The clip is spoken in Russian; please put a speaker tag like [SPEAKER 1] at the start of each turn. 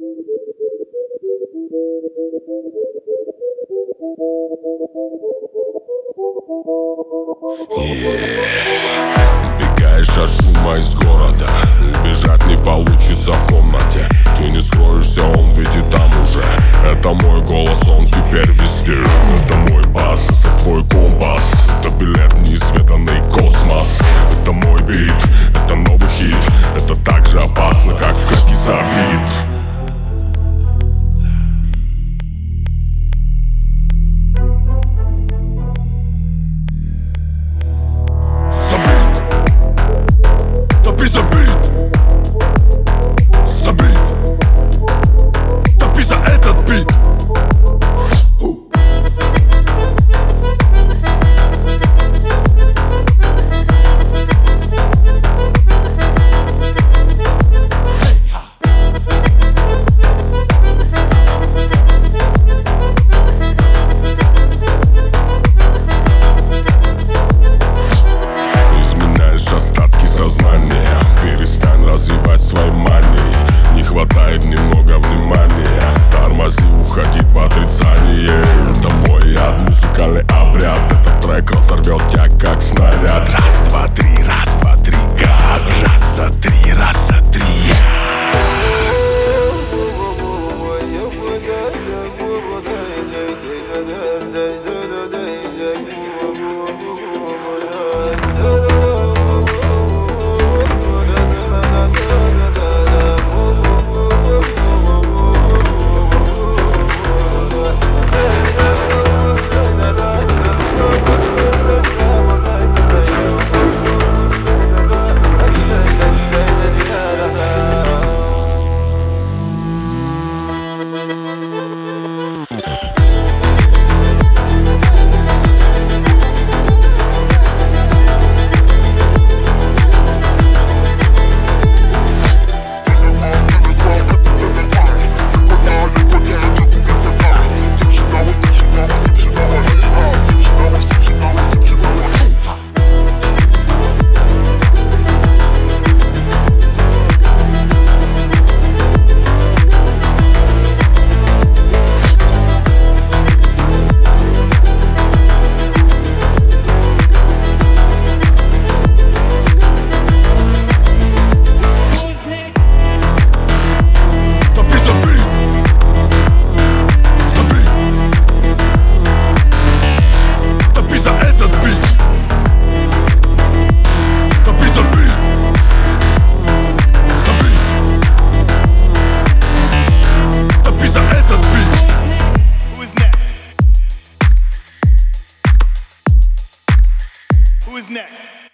[SPEAKER 1] Убегаешь от шума из города, убежать не получится в комнате. Ты не скроешься, он ведь и там уже. Это мой голос, он теперь везде. Это мой бас, это твой компас. Это билет в неизведанный космос. Это мой бит, это новый хит. Это так же опасно, как в клетке забит. Перестань развивать свои мании. Не хватает немного внимания. Тормози, уходит в отрицание. Это мой ад, музыкальный обряд. Этот трек разорвет тебя как снаряд. Раз, два, три, гад. Раз, два, три,
[SPEAKER 2] Who is next?